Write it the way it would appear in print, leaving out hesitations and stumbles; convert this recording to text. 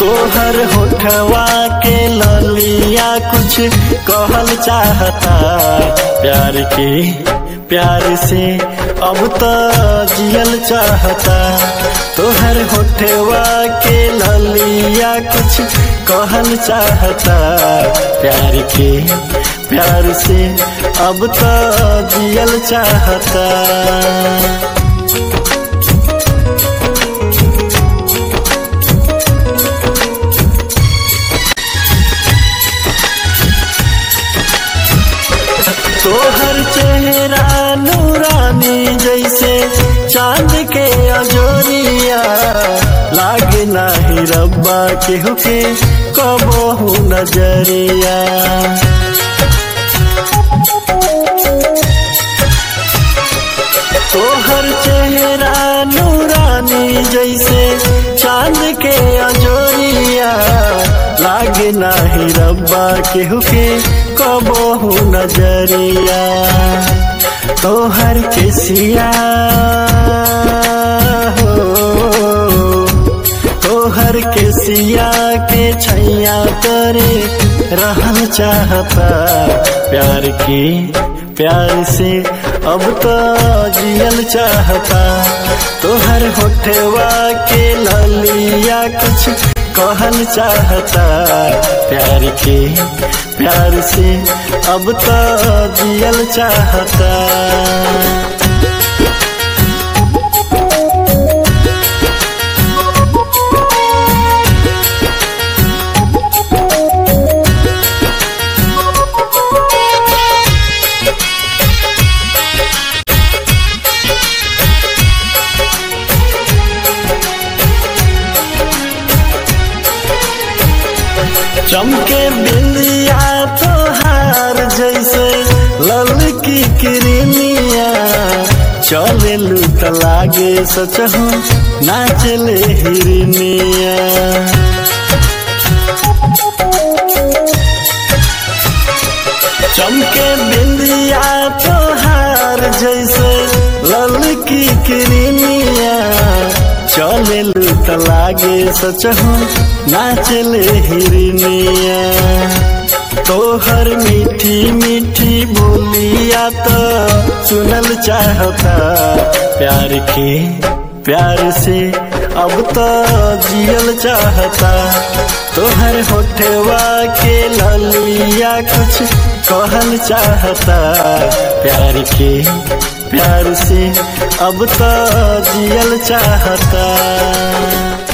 तोहर होठवा के ललिया कुछ कहल चाहता, प्यार से अब तो जियल चाहता। तोहर होठवा के ललिया कुछ कहल चाहता, प्यार से अब तो जियल चाहता। तोहर चेहरा नूरानी जैसे चांद के अजोरिया, लागे नाही रब्बा केहू के कबहू नजरिया। तोहर चेहरा नूरानी जैसे चांद के अजोरिया, लागे नाही रब्बा केहू के कबहू नजरिया। तोहर केसिया हो, तोहर केसिया के छैया करे रहल चाहता, प्यार से अब तो जियल चाहता। तोहर होठवा के ललिया कुछ कहल चाहता, प्यार से अब तो जियल चाहता। चमके बिंदिया तोहार जैसे ललकी किरनिया, चले लूट लागे सचहू नाचले हिरनिया। चमके बिंदिया तोहार जैसे ललकी किरनिया, चले लूट लागे सचहू नाचले हिरनिया। तोहर मीठी मीठी बोलिया तो सुनल चाहता, प्यार से अब तो जियल चाहता। तोहर होठवा के ललिया कुछ कहल चाहता, प्यार से अब तो जियल चाहता।